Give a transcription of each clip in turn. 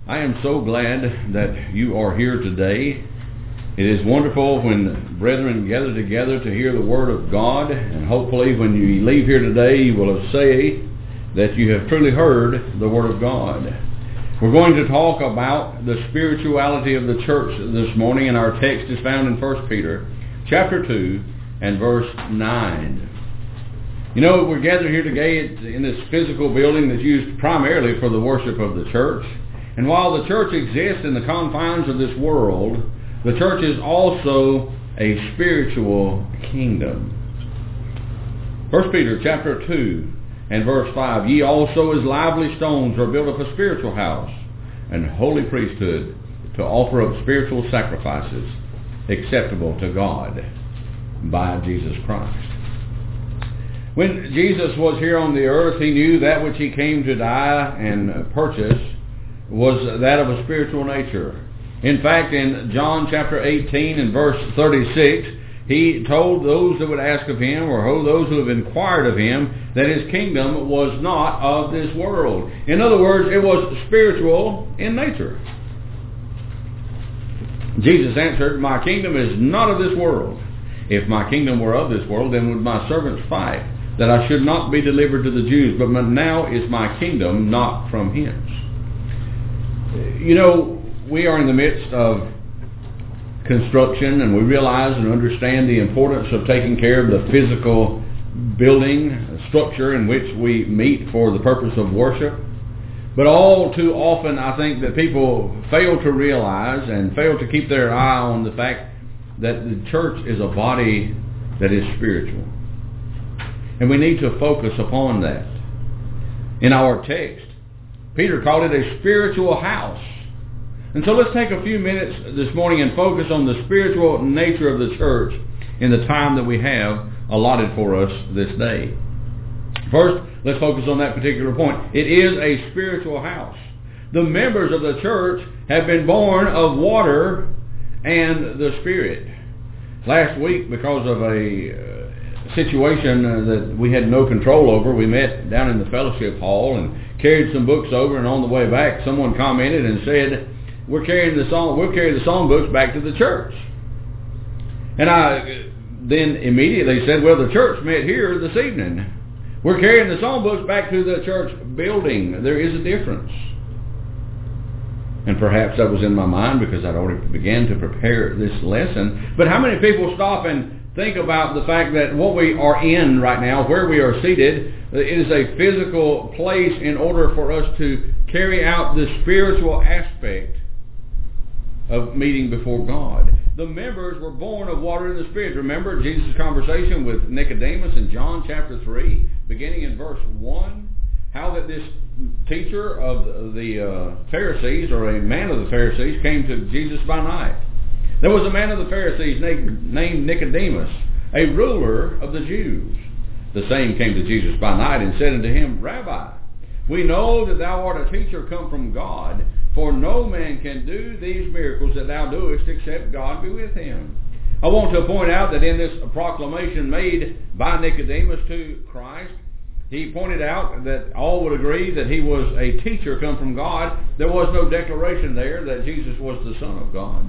I am so glad that you are here today. It is wonderful when brethren gather together to hear the Word of God, and hopefully when you leave here today you will say that you have truly heard the Word of God. We're going to talk about the spirituality of the church this morning, and our text is found in 1 Peter chapter 2 and verse 9. You know, we're gathered here today in this physical building that's used primarily for the worship of the church. And while the church exists in the confines of this world, the church is also a spiritual kingdom. 1 Peter chapter 2 and verse 5, Ye also as lively stones are built up a spiritual house and holy priesthood to offer up spiritual sacrifices acceptable to God by Jesus Christ. When Jesus was here on the earth, he knew that which he came to die and purchase was that of a spiritual nature. In fact, in John chapter 18 and verse 36, he told those that would ask of him, or those who have inquired of him, that his kingdom was not of this world. In other words, it was spiritual in nature. Jesus answered, My kingdom is not of this world. If my kingdom were of this world, then would my servants fight, that I should not be delivered to the Jews. But now is my kingdom not from hence. You know, we are in the midst of construction, and we realize and understand the importance of taking care of the physical building structure in which we meet for the purpose of worship. But all too often, I think that people fail to realize and fail to keep their eye on the fact that the church is a body that is spiritual. And we need to focus upon that. In our text, Peter called it a spiritual house. And so let's take a few minutes this morning and focus on the spiritual nature of the church in the time that we have allotted for us this day. First, let's focus on that particular point. It is a spiritual house. The members of the church have been born of water and the Spirit. Last week, because of a situation that we had no control over, we met down in the fellowship hall and carried some books over, and on the way back someone commented and said, we'll carry the song books back to the church. And I then immediately said, well, the church met here this evening. We're carrying the song books back to the church building. There is a difference. And perhaps that was in my mind because I'd already began to prepare this lesson. But how many people stop and think about the fact that what we are in right now, where we are seated, it is a physical place in order for us to carry out the spiritual aspect of meeting before God. The members were born of water and the Spirit. Remember Jesus' conversation with Nicodemus in John chapter 3, beginning in verse 1, how that this teacher of the Pharisees, or a man of the Pharisees, came to Jesus by night. There was a man of the Pharisees named Nicodemus, a ruler of the Jews. The same came to Jesus by night and said unto him, Rabbi, we know that thou art a teacher come from God, for no man can do these miracles that thou doest except God be with him. I want to point out that in this proclamation made by Nicodemus to Christ, he pointed out that all would agree that he was a teacher come from God. There was no declaration there that Jesus was the Son of God.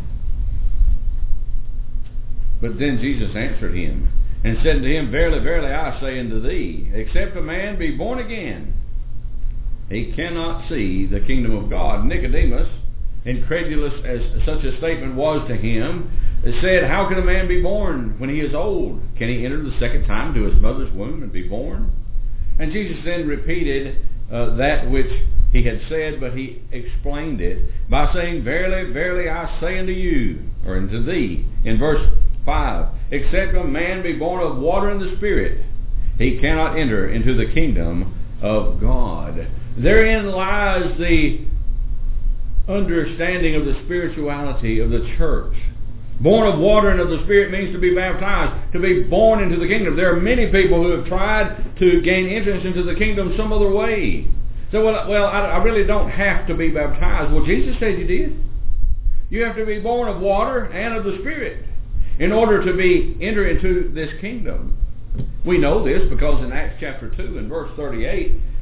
But then Jesus answered him and said to him, Verily, verily, I say unto thee, except a man be born again, he cannot see the kingdom of God. Nicodemus, incredulous as such a statement was to him, said, How can a man be born when he is old? Can he enter the second time to his mother's womb and be born? And Jesus then repeated that which he had said, but he explained it by saying, Verily, verily, I say unto you, or unto thee, in verse 5, except a man be born of water and the Spirit, he cannot enter into the kingdom of God. Therein lies the understanding of the spirituality of the church. Born of water and of the Spirit means to be baptized, to be born into the kingdom. There are many people who have tried to gain entrance into the kingdom some other way. So, I really don't have to be baptized. Well, Jesus said you did. You have to be born of water and of the Spirit in order to enter into this kingdom. We know this because in Acts chapter 2 and verse 38,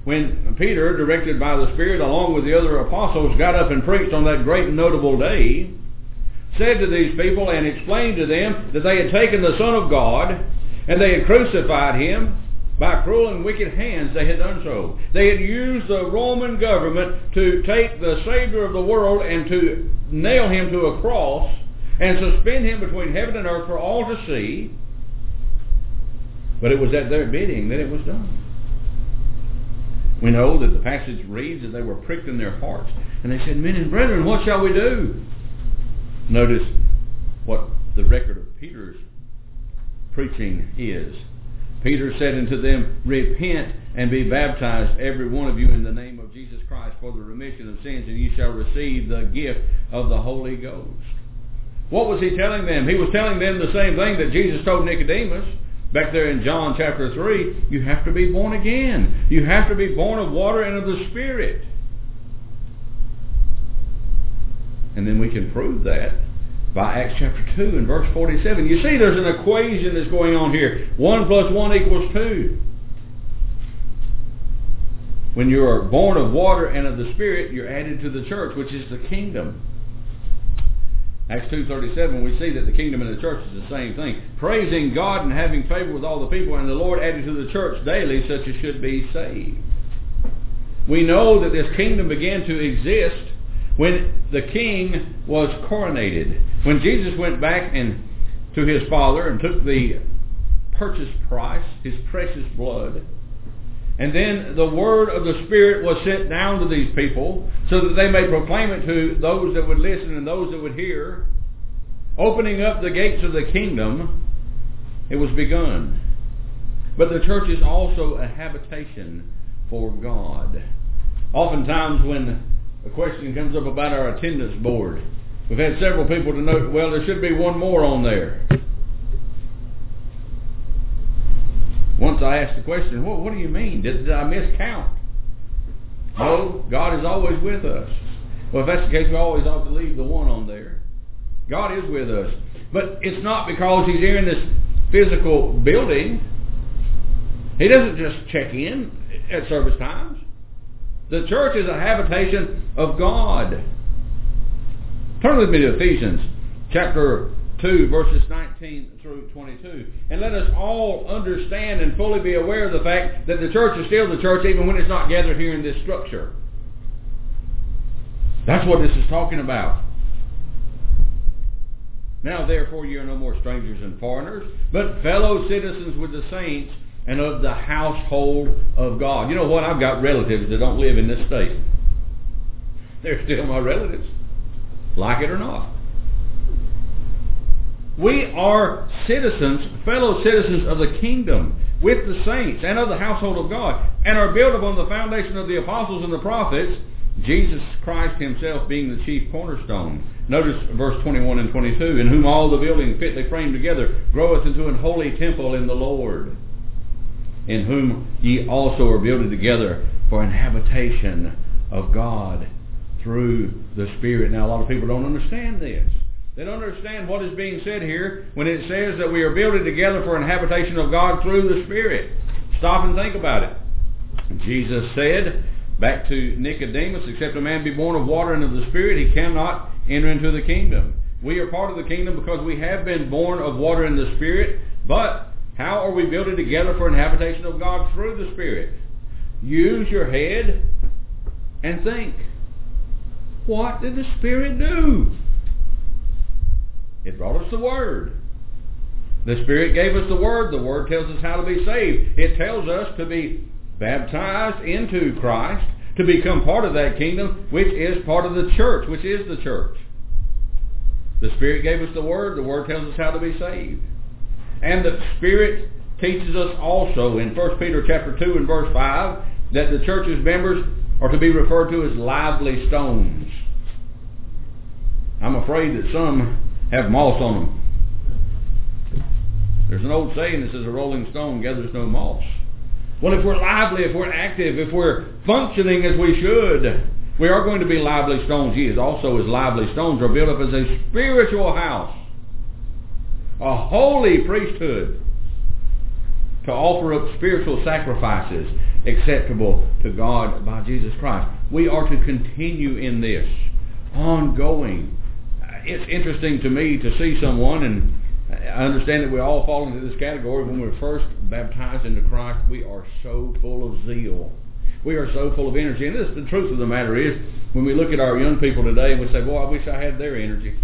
when Peter, directed by the Spirit, along with the other apostles, got up and preached on that great and notable day, said to these people and explained to them that they had taken the Son of God and they had crucified him. By cruel and wicked hands they had done so. They had used the Roman government to take the Savior of the world and to nail him to a cross and suspend him between heaven and earth for all to see. But it was at their bidding that it was done. We know that the passage reads that they were pricked in their hearts. And they said, "Men and brethren, what shall we do?" Notice what the record of Peter's preaching is. Peter said unto them, "Repent and be baptized, every one of you, in the name of Jesus Christ for the remission of sins, and ye shall receive the gift of the Holy Ghost." What was he telling them? He was telling them the same thing that Jesus told Nicodemus back there in John chapter 3. You have to be born again. You have to be born of water and of the Spirit. And then we can prove that by Acts chapter 2 and verse 47. You see, there's an equation that's going on here. 1 plus 1 equals 2. When you are born of water and of the Spirit, you're added to the church, which is the kingdom. Acts 2:37, we see that the kingdom and the church is the same thing. Praising God and having favor with all the people, and the Lord added to the church daily such as should be saved. We know that this kingdom began to exist when the king was coronated. When Jesus went back to his Father and took the purchase price, his precious blood, and then the word of the Spirit was sent down to these people so that they may proclaim it to those that would listen and those that would hear, opening up the gates of the kingdom, it was begun. But the church is also a habitation for God. Oftentimes when a question comes up about our attendance board, we've had several people to note, well, there should be one more on there. Once I asked the question, what do you mean? Did I miscount? No, God is always with us. Well, if that's the case, we always ought to leave the one on there. God is with us. But it's not because he's here in this physical building. He doesn't just check in at service times. The church is a habitation of God. Turn with me to Ephesians chapter 2, verses 19 through 22. And let us all understand and fully be aware of the fact that the church is still the church even when it's not gathered here in this structure. That's what this is talking about. Now therefore you are no more strangers and foreigners, but fellow citizens with the saints and of the household of God. You know what? I've got relatives that don't live in this state. They're still my relatives, like it or not. We are citizens, fellow citizens of the kingdom with the saints and of the household of God, and are built upon the foundation of the apostles and the prophets, Jesus Christ himself being the chief cornerstone. Notice verse 21 and 22, in whom all the building fitly framed together groweth into an holy temple in the Lord, in whom ye also are builded together for an habitation of God through the Spirit. Now a lot of people don't understand this. They don't understand what is being said here when it says that we are builded together for an habitation of God through the Spirit. Stop and think about it. Jesus said back to Nicodemus, except a man be born of water and of the Spirit, he cannot enter into the kingdom. We are part of the kingdom because we have been born of water and the Spirit, but how are we builded together for an habitation of God through the Spirit? Use your head and think. What did the Spirit do? It brought us the Word. The Spirit gave us the Word. The Word tells us how to be saved. It tells us to be baptized into Christ, to become part of that kingdom, which is part of the church, which is the church. The Spirit gave us the Word. The Word tells us how to be saved. And the Spirit teaches us also in 1 Peter chapter 2 and verse 5 that the church's members are to be referred to as lively stones. I'm afraid that some have moss on them. There's an old saying that says a rolling stone gathers no moss. Well, if we're lively, if we're active, if we're functioning as we should, we are going to be lively stones. Ye also as lively stones are built up as a spiritual house, a holy priesthood, to offer up spiritual sacrifices acceptable to God by Jesus Christ. We are to continue in this, ongoing. It's interesting to me to see someone, and I understand that we all fall into this category. When we're first baptized into Christ, we are so full of zeal. We are so full of energy. And the truth of the matter is, when we look at our young people today, and we say, boy, I wish I had their energy.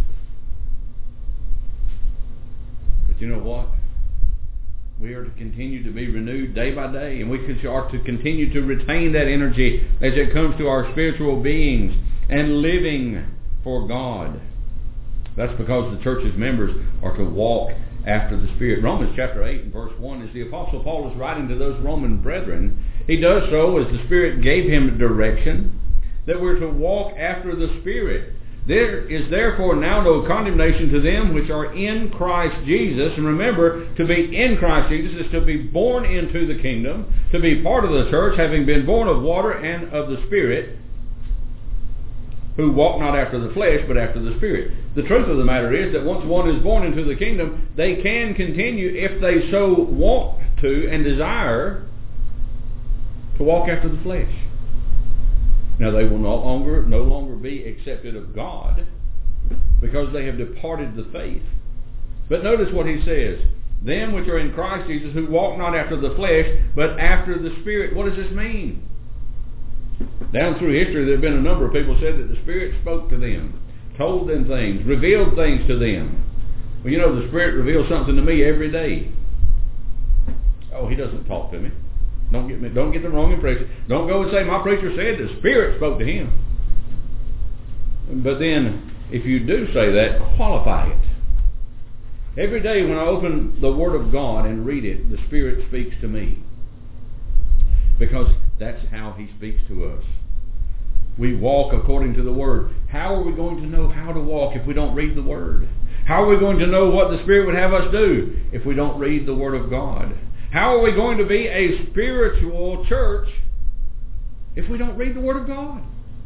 But you know what? We are to continue to be renewed day by day, and we are to continue to retain that energy as it comes to our spiritual beings and living for God. That's because the church's members are to walk after the Spirit. Romans chapter 8 and verse 1, as the Apostle Paul is writing to those Roman brethren, he does so as the Spirit gave him direction, that we're to walk after the Spirit. There is therefore now no condemnation to them which are in Christ Jesus. And remember, to be in Christ Jesus is to be born into the kingdom, to be part of the church, having been born of water and of the Spirit, who walk not after the flesh, but after the Spirit. The truth of the matter is that once one is born into the kingdom, they can continue, if they so want to and desire, to walk after the flesh. Now they will no longer be accepted of God because they have departed the faith. But notice what he says. Them which are in Christ Jesus, who walk not after the flesh, but after the Spirit. What does this mean? Down through history, there have been a number of people who said that the Spirit spoke to them, told them things, revealed things to them. Well, you know, the Spirit reveals something to me every day. Oh, he doesn't talk to me. Don't get the wrong impression. Don't go and say, my preacher said the Spirit spoke to him. But then, if you do say that, qualify it. Every day when I open the Word of God and read it, the Spirit speaks to me. Because that's how he speaks to us. We walk according to the Word. How are we going to know how to walk if we don't read the Word? How are we going to know what the Spirit would have us do if we don't read the Word of God? How are we going to be a spiritual church if we don't read the Word of God?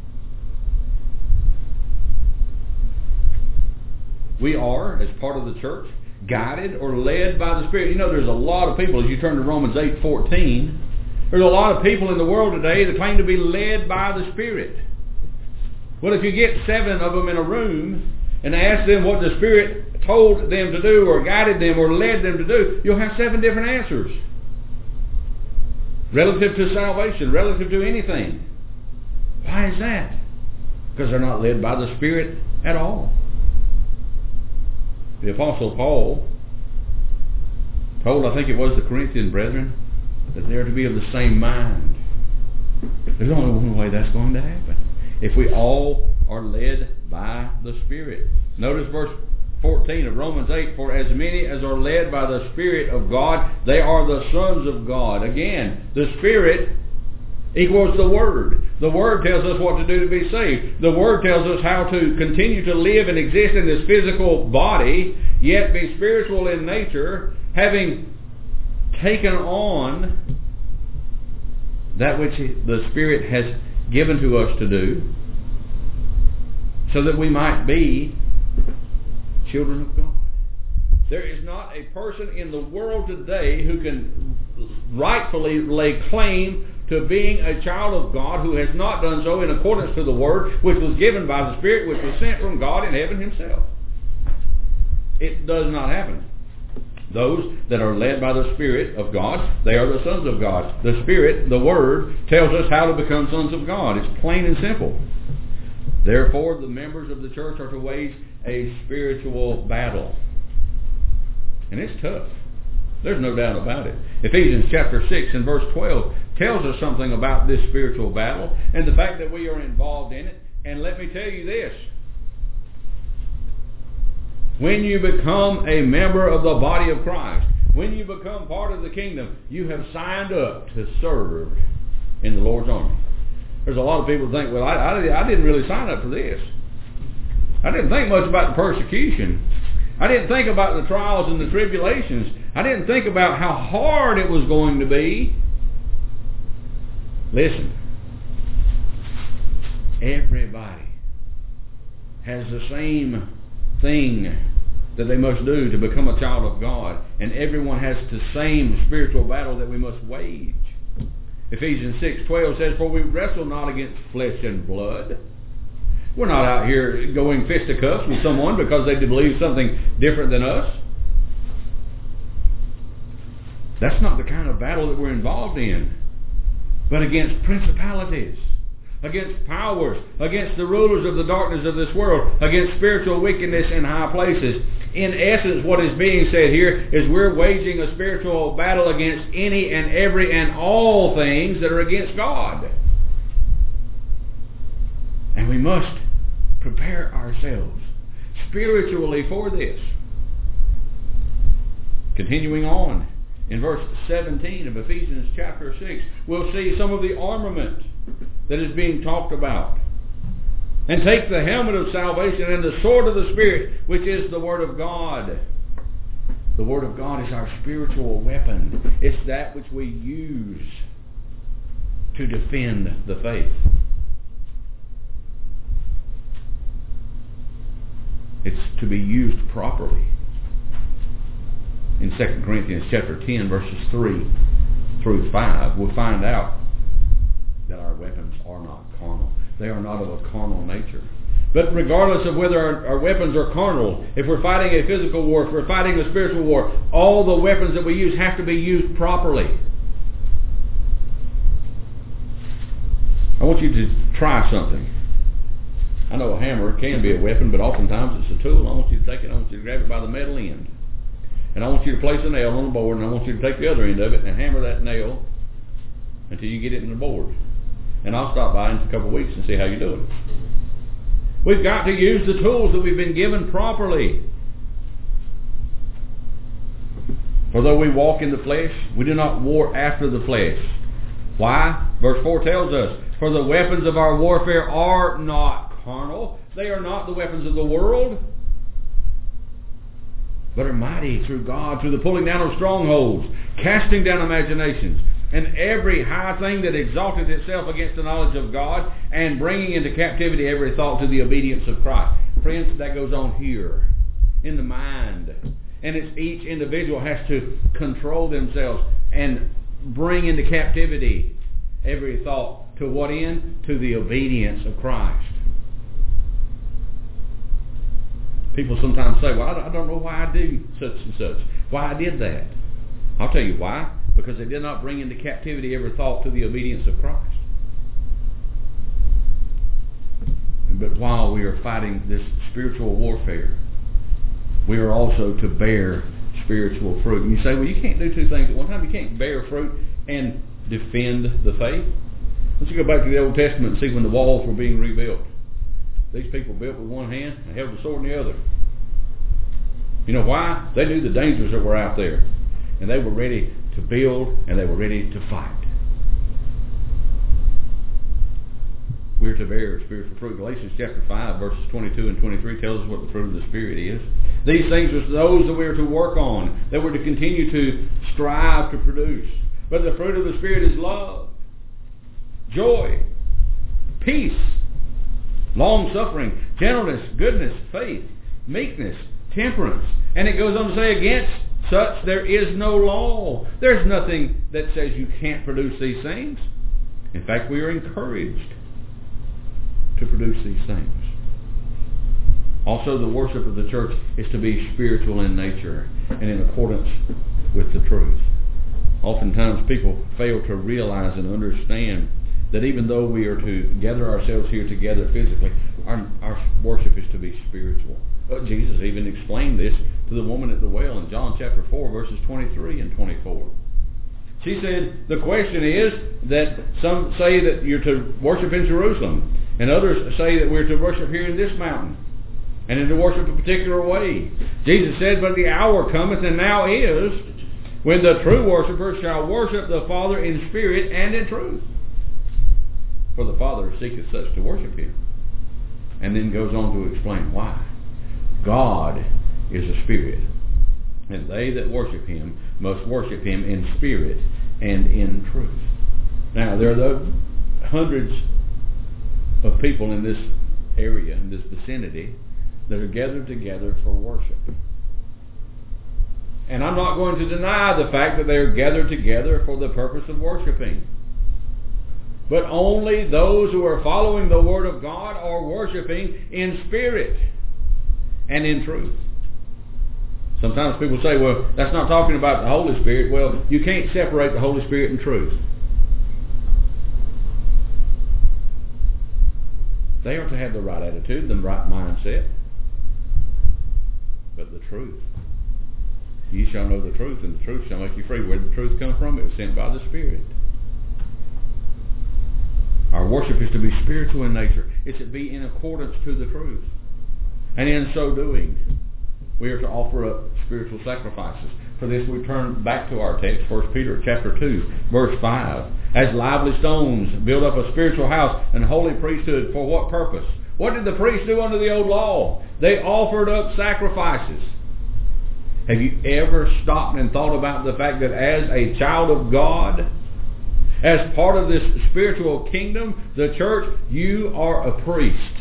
We are, as part of the church, guided or led by the Spirit. You know, there's a lot of people, as you turn to Romans 8:14, there's a lot of people in the world today that claim to be led by the Spirit. Well, if you get 7 of them in a room and ask them what the Spirit told them to do or guided them or led them to do, you'll have 7 different answers. Relative to salvation, relative to anything. Why is that? Because they're not led by the Spirit at all. The Apostle Paul told, I think it was the Corinthian brethren, that they're to be of the same mind. There's only one way that's going to happen. If we all are led by the Spirit. Notice verse 14 of Romans 8, for as many as are led by the Spirit of God, they are the sons of God. Again, the Spirit equals the Word. The Word tells us what to do to be saved. The Word tells us how to continue to live and exist in this physical body, yet be spiritual in nature, having taken on that which the Spirit has given to us to do, so that we might be children of God. There is not a person in the world today who can rightfully lay claim to being a child of God who has not done so in accordance to the Word, which was given by the Spirit, which was sent from God in heaven himself. It does not happen. Those that are led by the Spirit of God, they are the sons of God. The Spirit, the Word, tells us how to become sons of God. It's plain and simple. Therefore, the members of the church are to wage a spiritual battle. And it's tough. There's no doubt about it. Ephesians chapter 6 and verse 12 tells us something about this spiritual battle and the fact that we are involved in it. And let me tell you this. When you become a member of the body of Christ, when you become part of the kingdom, you have signed up to serve in the Lord's army. There's a lot of people who think, well, I didn't really sign up for this. I didn't think much about the persecution. I didn't think about the trials and the tribulations. I didn't think about how hard it was going to be. Listen. Everybody has the same thing that they must do to become a child of God. And everyone has the same spiritual battle that we must wage. Ephesians 6:12 says, "For we wrestle not against flesh and blood." We're not out here going fisticuffs with someone because they believe something different than us. That's not the kind of battle that we're involved in. But against principalities, against powers, against the rulers of the darkness of this world, against spiritual wickedness in high places. In essence, what is being said here is we're waging a spiritual battle against any and every and all things that are against God. And we must prepare ourselves spiritually for this. Continuing on, in verse 17 of Ephesians chapter 6, we'll see some of the armament that is being talked about. "And take the helmet of salvation and the sword of the Spirit, which is the Word of God." The Word of God is our spiritual weapon. It's that which we use to defend the faith. It's to be used properly. In 2 Corinthians chapter 10, verses 3 through 5, we'll find out that our weapons are not carnal. They are not of a carnal nature. But regardless of whether our weapons are carnal, if we're fighting a physical war, if we're fighting a spiritual war, all the weapons that we use have to be used properly. I want you to try something. I know a hammer can be a weapon, but oftentimes it's a tool. I want you to take it, I want you to grab it by the metal end. And I want you to place a nail on the board, and I want you to take the other end of it and hammer that nail until you get it in the board. And I'll stop by in a couple of weeks and see how you're doing. We've got to use the tools that we've been given properly. For though we walk in the flesh, we do not war after the flesh. Why? Verse 4 tells us, "For the weapons of our warfare are not carnal." They are not the weapons of the world, but are mighty through God, through the pulling down of strongholds, casting down imaginations, and every high thing that exalteth itself against the knowledge of God, and bringing into captivity every thought to the obedience of Christ. Friends, that goes on here, in the mind. And it's each individual has to control themselves and bring into captivity every thought. To what end? To the obedience of Christ. People sometimes say, "Well, I don't know why I do such and such, why I did that." I'll tell you why. Because they did not bring into captivity every thought to the obedience of Christ. But while we are fighting this spiritual warfare, we are also to bear spiritual fruit. And you say, "Well, you can't do two things at one time. You can't bear fruit and defend the faith." Let's go back to the Old Testament and see when the walls were being rebuilt. These people built with one hand and held the sword in the other. You know why? They knew the dangers that were out there. And they were ready to build, and they were ready to fight. We're to bear spiritual fruit. Galatians chapter 5, verses 22 and 23 tells us what the fruit of the Spirit is. These things are those that we're to work on, that we're to continue to strive to produce. But the fruit of the Spirit is love, joy, peace, long-suffering, gentleness, goodness, faith, meekness, temperance. And it goes on to say, against such there is no law. There's nothing that says you can't produce these things. In fact, we are encouraged to produce these things. Also, the worship of the church is to be spiritual in nature and in accordance with the truth. Oftentimes people fail to realize and understand that even though we are to gather ourselves here together physically, our worship is to be spiritual. Jesus even explained this to the woman at the well in John chapter 4, verses 23 and 24. She said, the question is that some say that you're to worship in Jerusalem, and others say that we're to worship here in this mountain, and to worship a particular way. Jesus said, but the hour cometh, and now is, when the true worshipers shall worship the Father in spirit and in truth. For the Father seeketh such to worship him. And then goes on to explain why. God is a spirit, and they that worship him must worship him in spirit and in truth. Now, there are hundreds of people in this area, in this vicinity, that are gathered together for worship. And I'm not going to deny the fact that they are gathered together for the purpose of worshiping. But only those who are following the Word of God are worshiping in spirit and in truth. Sometimes people say, well, that's not talking about the Holy Spirit. Well, you can't separate the Holy Spirit and truth. They are to have the right attitude, the right mindset. But the truth. Ye shall know the truth, and the truth shall make you free. Where did the truth come from? It was sent by the Spirit. Our worship is to be spiritual in nature. It's to be in accordance to the truth. And in so doing, we are to offer up spiritual sacrifices. For this we turn back to our text, 1 Peter chapter 2, verse 5. As lively stones build up a spiritual house and holy priesthood, for what purpose? What did the priests do under the old law? They offered up sacrifices. Have you ever stopped and thought about the fact that as a child of God, as part of this spiritual kingdom, the church, you are a priest?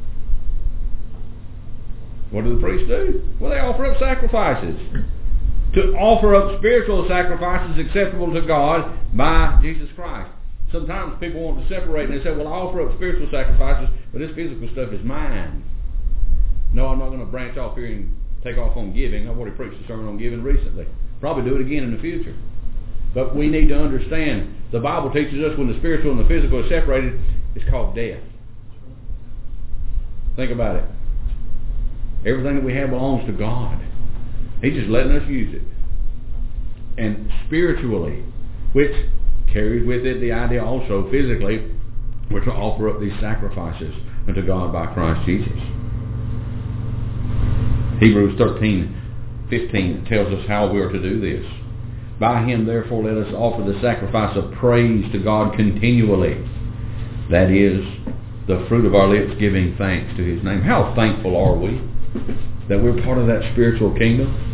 What do the priests do? Well, they offer up sacrifices. To offer up spiritual sacrifices acceptable to God by Jesus Christ. Sometimes people want to separate and they say, well, I offer up spiritual sacrifices, but this physical stuff is mine. No, I'm not going to branch off here and take off on giving. I've already preached a sermon on giving recently. Probably do it again in the future. But we need to understand, the Bible teaches us when the spiritual and the physical are separated, it's called death. Think about it. Everything that we have belongs to God. He's just letting us use it. And spiritually, which carries with it the idea also physically, we're to offer up these sacrifices unto God by Christ Jesus. Hebrews 13:15 tells us how we are to do this. By him, therefore, let us offer the sacrifice of praise to God continually. That is, the fruit of our lips giving thanks to his name. How thankful are we that we're part of that spiritual kingdom?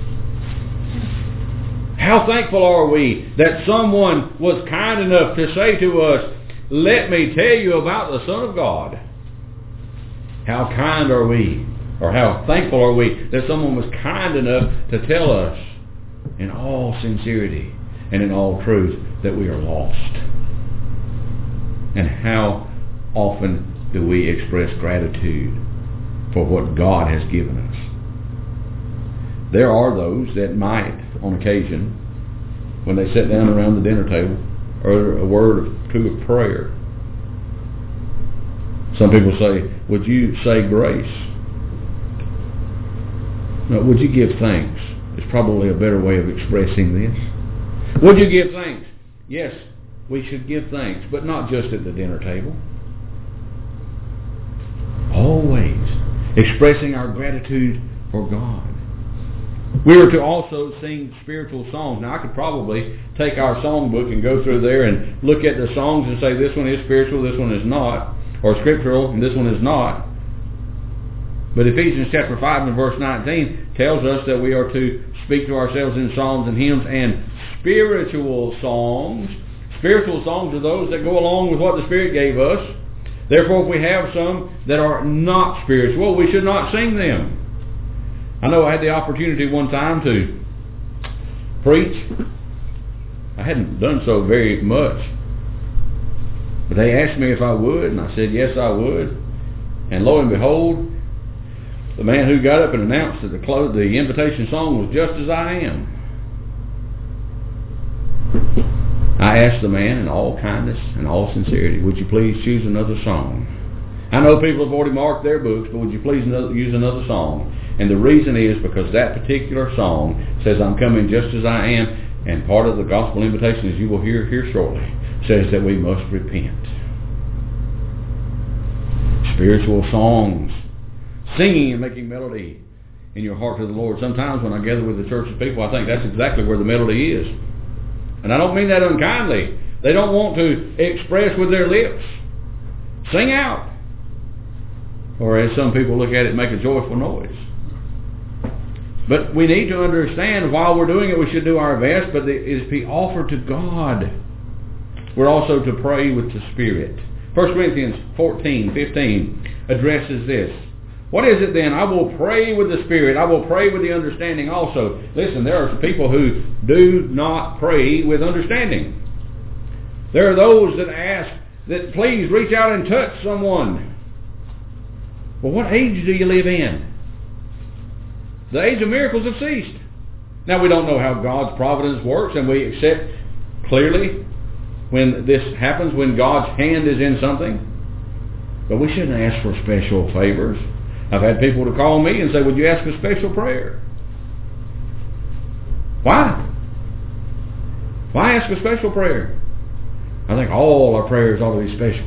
How thankful are we that someone was kind enough to say to us, let me tell you about the Son of God. How kind are we, or how thankful are we that someone was kind enough to tell us in all sincerity and in all truth that we are lost. And how often do we express gratitude for what God has given us? There are those that might, on occasion, when they sit down around the dinner table, utter a word or two of prayer. Some people say, would you say grace? No, would you give thanks? It's probably a better way of expressing this. Would you give thanks? Yes, we should give thanks, but not just at the dinner table. Always expressing our gratitude for God. We are to also sing spiritual songs. Now, I could probably take our songbook and go through there and look at the songs and say this one is spiritual, this one is not, or scriptural, and this one is not. But Ephesians chapter 5 and verse 19 tells us that we are to speak to ourselves in psalms and hymns and spiritual songs. Spiritual songs are those that go along with what the Spirit gave us. Therefore, if we have some that are not spiritual, we should not sing them. I know I had the opportunity one time to preach. I hadn't done so very much. But they asked me if I would, and I said yes, I would. And lo and behold, the man who got up and announced that the invitation song was Just As I Am. I asked the man in all kindness and all sincerity, would you please choose another song? I know people have already marked their books, but would you please use another song? And the reason is because that particular song says, I'm coming just as I am, and part of the gospel invitation, as you will hear here shortly, says that we must repent. Spiritual songs, singing and making melody in your heart to the Lord. Sometimes when I gather with the church of people, I think that's exactly where the melody is. And I don't mean that unkindly. They don't want to express with their lips. Sing out. Or as some people look at it, make a joyful noise. But we need to understand while we're doing it, we should do our best, but it is to be offered to God. We're also to pray with the Spirit. 1 Corinthians 14:15 addresses this. What is it then? I will pray with the Spirit. I will pray with the understanding also. Listen, there are people who do not pray with understanding. There are those that ask that please reach out and touch someone. Well, what age do you live in? The age of miracles have ceased. Now, we don't know how God's providence works, and we accept clearly when this happens, when God's hand is in something. But we shouldn't ask for special favors. I've had people to call me and say, would you ask a special prayer? Why? Why ask a special prayer? I think all our prayers ought to be special.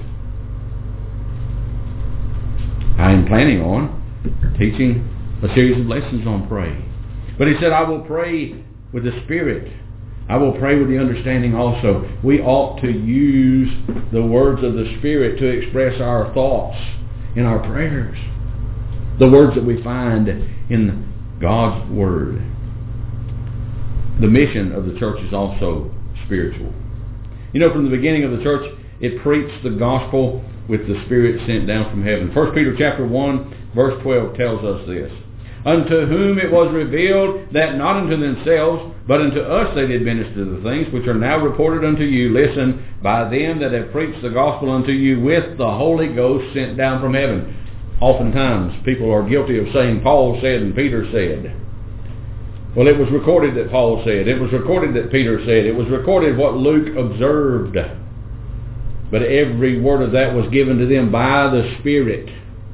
I am planning on teaching a series of lessons on prayer. But he said, I will pray with the Spirit. I will pray with the understanding also. We ought to use the words of the Spirit to express our thoughts in our prayers. The words that we find in God's Word. The mission of the church is also spiritual. You know, from the beginning of the church, it preached the gospel with the Spirit sent down from heaven. 1 Peter chapter 1, verse 12 tells us this. Unto whom it was revealed that not unto themselves, but unto us they did minister the things which are now reported unto you. Listen, by them that have preached the gospel unto you with the Holy Ghost sent down from heaven. Oftentimes, people are guilty of saying Paul said and Peter said. Well, it was recorded that Paul said. It was recorded that Peter said. It was recorded what Luke observed. But every word of that was given to them by the Spirit.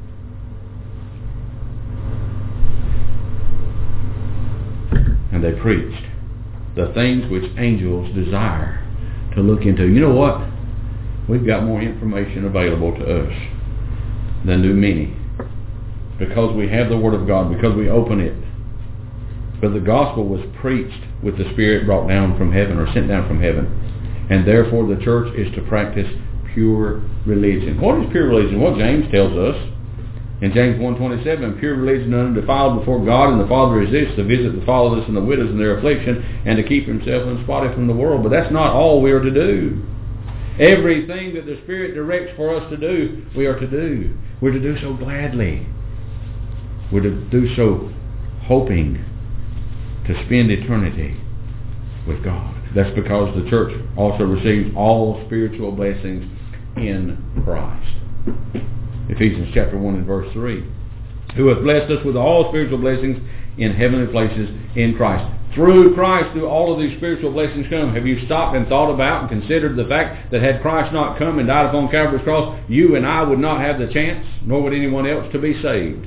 And they preached the things which angels desire to look into. You know what? We've got more information available to us than do many. Because we have the Word of God, because we open it. But the gospel was preached with the Spirit brought down from heaven, or sent down from heaven. And therefore the church is to practice pure religion. What is pure religion? Well, James tells us in James 1:27, pure religion undefiled before God and the Father is this, to visit the fatherless and the widows in their affliction, and to keep himself unspotted from the world. But that's not all we are to do. Everything that the Spirit directs for us to do, we are to do. We're to do so gladly. We're to do so hoping to spend eternity with God. That's because the church also receives all spiritual blessings in Christ. Ephesians chapter 1 and verse 3. Who hath blessed us with all spiritual blessings in heavenly places in Christ. Through Christ do all of these spiritual blessings come. Have you stopped and thought about and considered the fact that had Christ not come and died upon Calvary's cross, you and I would not have the chance, nor would anyone else, to be saved?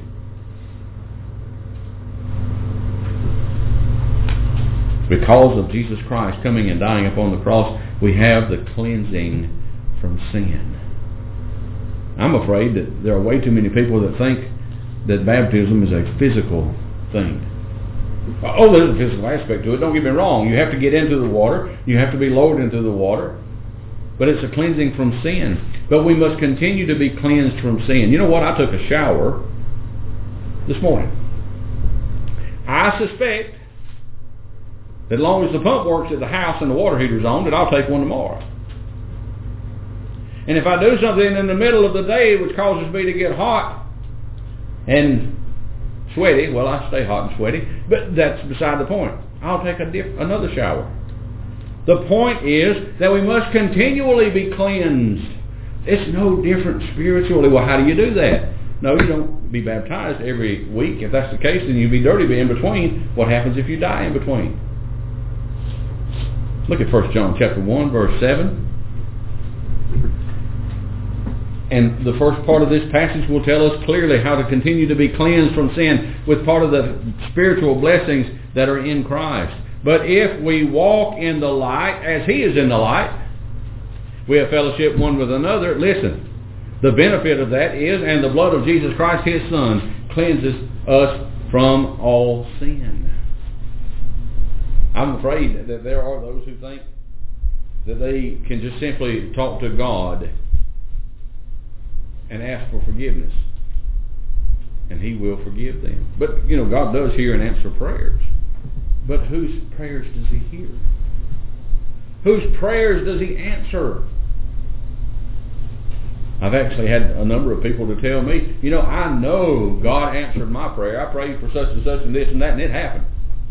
Because of Jesus Christ coming and dying upon the cross, we have the cleansing from sin. I'm afraid that there are way too many people that think that baptism is a physical thing. Oh, there's a physical aspect to it. Don't get me wrong. You have to get into the water. You have to be lowered into the water. But it's a cleansing from sin. But we must continue to be cleansed from sin. You know what? I took a shower this morning. I suspect that as long as the pump works at the house and the water heater's on, that I'll take one tomorrow. And if I do something in the middle of the day which causes me to get hot and sweaty, well, I stay hot and sweaty, but that's beside the point. I'll take another shower. The point is that we must continually be cleansed. It's no different spiritually. Well, how do you do that? No, you don't be baptized every week. If that's the case, then you'd be dirty in between. What happens if you die in between? Look at 1 John chapter 1, verse 7. And the first part of this passage will tell us clearly how to continue to be cleansed from sin with part of the spiritual blessings that are in Christ. But if we walk in the light as He is in the light, we have fellowship one with another. Listen, the benefit of that is, and the blood of Jesus Christ, His Son, cleanses us from all sin. I'm afraid that there are those who think that they can just simply talk to God and ask for forgiveness, and He will forgive them. But, you know, God does hear and answer prayers. But whose prayers does He hear? Whose prayers does He answer? I've actually had a number of people to tell me, I know God answered my prayer. I prayed for such and such and this and that, and it happened.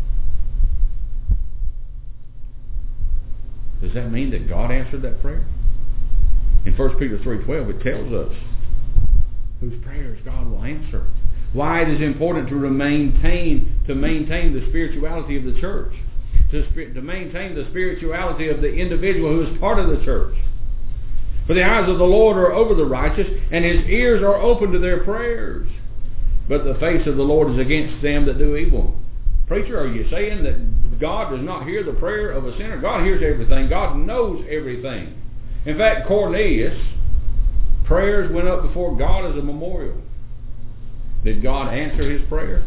Does that mean that God answered that prayer? In 1 Peter 3:12, it tells us whose prayers God will answer. Why it is important to maintain the spirituality of the church, to maintain the spirituality of the individual who is part of the church. For the eyes of the Lord are over the righteous, and His ears are open to their prayers. But the face of the Lord is against them that do evil. Preacher, are you saying that God does not hear the prayer of a sinner? God hears everything. God knows everything. In fact, Cornelius' prayers went up before God as a memorial. Did God answer his prayer?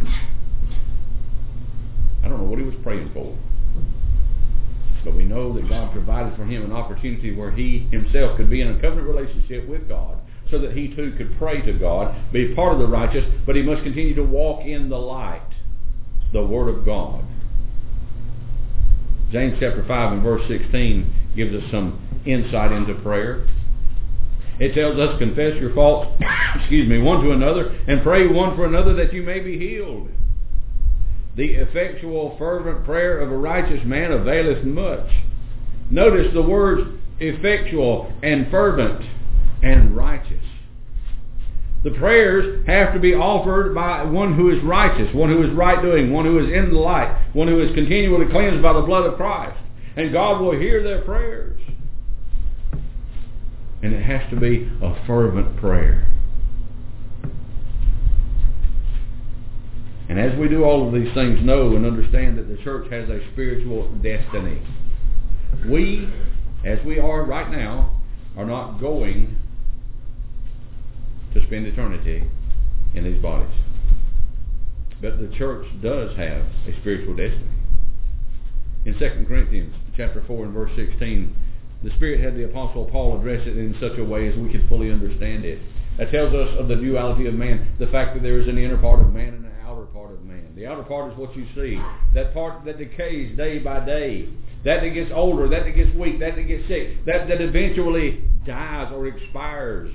I don't know what he was praying for. But we know that God provided for him an opportunity where he himself could be in a covenant relationship with God, so that he too could pray to God, be part of the righteous, but he must continue to walk in the light, the Word of God. James chapter 5 and verse 16 gives us some insight into prayer. It tells us, confess your faults, one to another, and pray one for another that you may be healed. The effectual, fervent prayer of a righteous man availeth much. Notice the words effectual and fervent and righteous. The prayers have to be offered by one who is righteous, one who is right doing, one who is in the light, one who is continually cleansed by the blood of Christ. And God will hear their prayers. And it has to be a fervent prayer. And as we do all of these things, know and understand that the church has a spiritual destiny. We, as we are right now, are not going to spend eternity in these bodies. But the church does have a spiritual destiny. In 2 Corinthians chapter 4 and verse 16, the Spirit had the Apostle Paul address it in such a way as we could fully understand it. That tells us of the duality of man, the fact that there is an inner part of man and an outer part of man. The outer part is what you see, that part that decays day by day, that gets older, that gets weak, that gets sick, that eventually dies or expires.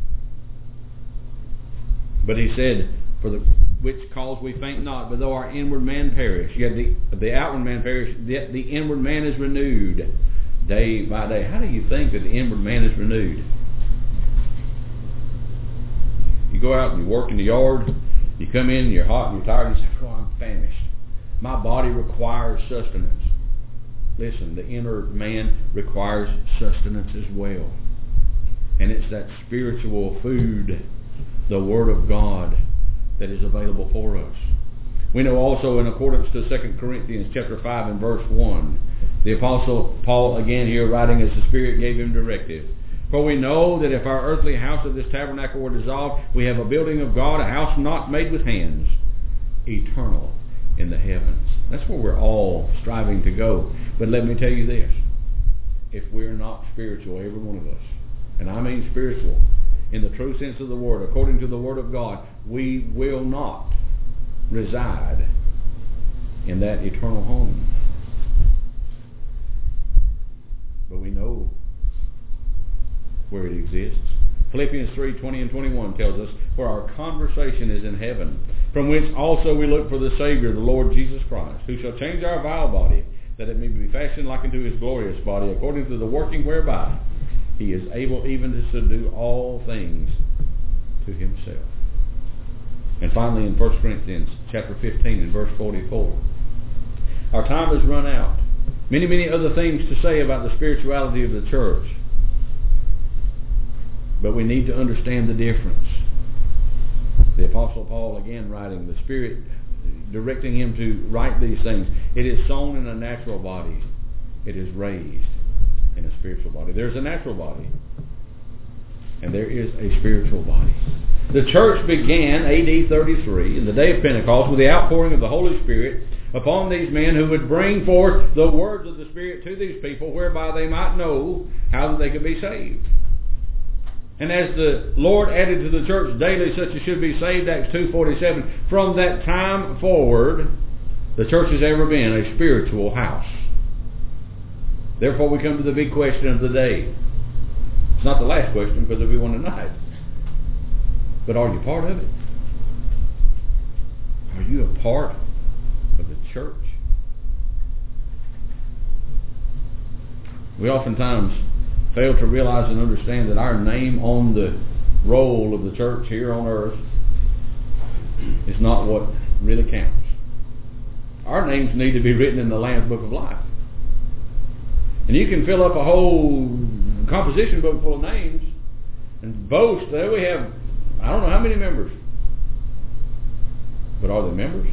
But he said, for the which cause we faint not, but though our inward man perish, yet the outward man perish, yet the inward man is renewed day by day. How do you think that the inward man is renewed? You go out and you work in the yard, you come in and you're hot and you're tired, and you say, oh, I'm famished. My body requires sustenance. Listen, the inner man requires sustenance as well. And it's that spiritual food, the Word of God, that is available for us. We know also, in accordance to 2 Corinthians chapter 5 and verse 1, the Apostle Paul, again here writing as the Spirit gave him directive, for we know that if our earthly house of this tabernacle were dissolved, we have a building of God, a house not made with hands, eternal in the heavens. That's where we're all striving to go. But let me tell you this, if we're not spiritual, every one of us, and I mean spiritual, in the true sense of the word, according to the Word of God, we will not reside in that eternal home. But we know where it exists. Philippians 3:20 and 21 tells us, for our conversation is in heaven, from whence also we look for the Savior, the Lord Jesus Christ, who shall change our vile body, that it may be fashioned like unto his glorious body, according to the working whereby he is able even to subdue all things to himself. And finally, in 1 Corinthians chapter 15 and verse 44, our time has run out. Many other things to say about the spirituality of the church. But we need to understand the difference. The Apostle Paul, again writing, the Spirit directing him to write these things. It is sown in a natural body. It is raised in a spiritual body. There's a natural body. And there is a spiritual body. The church began AD 33, in the day of Pentecost, with the outpouring of the Holy Spirit upon these men who would bring forth the words of the Spirit to these people, whereby they might know how that they could be saved. And as the Lord added to the church daily such as should be saved, Acts 2:47, from that time forward, the church has ever been a spiritual house. Therefore we come to the big question of the day. It's not the last question, because there'll be one tonight. But are you part of it? Are you a part of the church? We oftentimes fail to realize and understand that our name on the roll of the church here on earth is not what really counts. Our names need to be written in the Lamb's Book of Life. And you can fill up a whole composition book full of names and boast that we have, I don't know how many members. But are they members?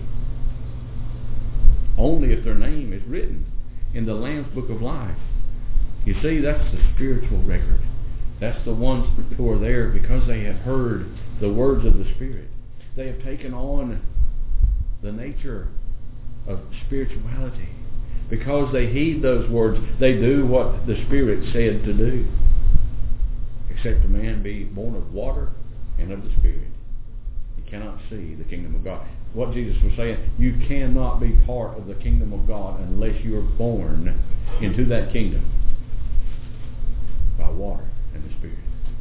Only if their name is written in the Lamb's Book of Life. You see, that's the spiritual record. That's the ones who are there because they have heard the words of the Spirit. They have taken on the nature of spirituality. Because they heed those words, they do what the Spirit said to do. Except a man be born of water and of the Spirit, he cannot see the kingdom of God. What Jesus was saying, you cannot be part of the kingdom of God unless you are born into that kingdom by water and the Spirit.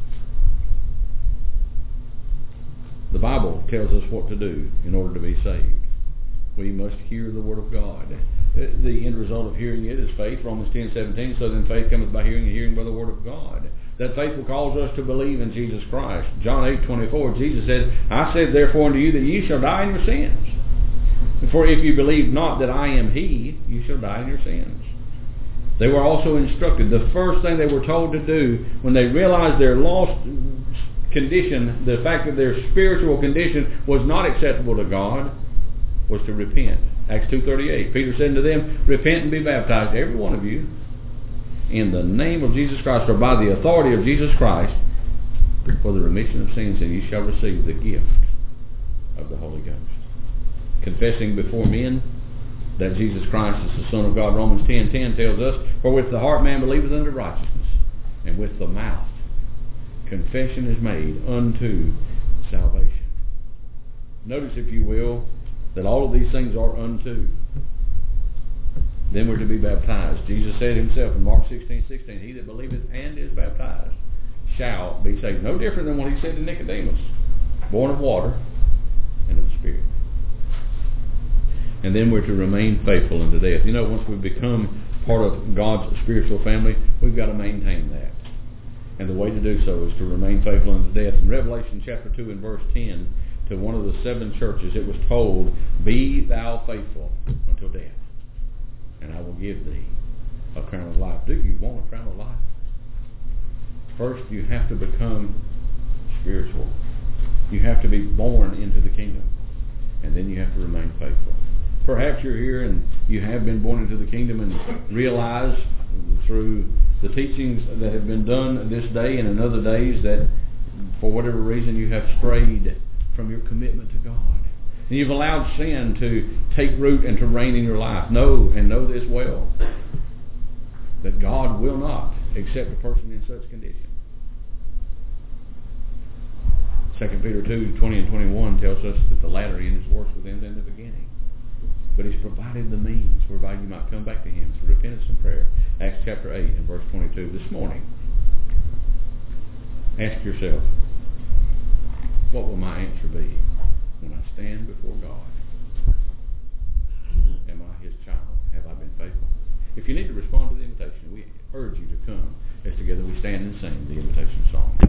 The Bible tells us what to do in order to be saved. We must hear the Word of God. The end result of hearing it is faith. Romans 10:17. So then faith cometh by hearing, and hearing by the Word of God. That faith will cause us to believe in Jesus Christ. John 8:24. Jesus said, I said therefore unto you that ye shall die in your sins. For if you believe not that I am He, you shall die in your sins. They were also instructed. The first thing they were told to do when they realized their lost condition, the fact that their spiritual condition was not acceptable to God, was to repent. Acts 2:38. Peter said to them, repent and be baptized, every one of you, in the name of Jesus Christ, or by the authority of Jesus Christ, for the remission of sins, and you shall receive the gift of the Holy Ghost. Confessing before men that Jesus Christ is the Son of God. Romans 10:10 tells us, for with the heart man believeth unto righteousness, and with the mouth confession is made unto salvation. Notice, if you will, that all of these things are unto. Then we're to be baptized. Jesus said himself in Mark 16:16, he that believeth and is baptized shall be saved. No different than what he said to Nicodemus. Born of water and of the Spirit. And then we're to remain faithful unto death. You know, once we become part of God's spiritual family, we've got to maintain that. And the way to do so is to remain faithful unto death. In Revelation chapter 2 and verse 10, to one of the 7 churches, it was told, be thou faithful until death, and I will give thee a crown of life. Do you want a crown of life? First, you have to become spiritual. You have to be born into the kingdom, and then you have to remain faithful. Perhaps you're here and you have been born into the kingdom and realize through the teachings that have been done this day and in other days that for whatever reason you have strayed from your commitment to God. And you've allowed sin to take root and to reign in your life. Know this well, that God will not accept a person in such condition. 2 Peter 2:20 and 21 tells us that the latter end is worse within than the beginning. But he's provided the means whereby you might come back to him through repentance and prayer. Acts chapter 8 and verse 22. This morning, ask yourself, what will my answer be when I stand before God? Am I his child? Have I been faithful? If you need to respond to the invitation, we urge you to come as together we stand and sing the invitation song.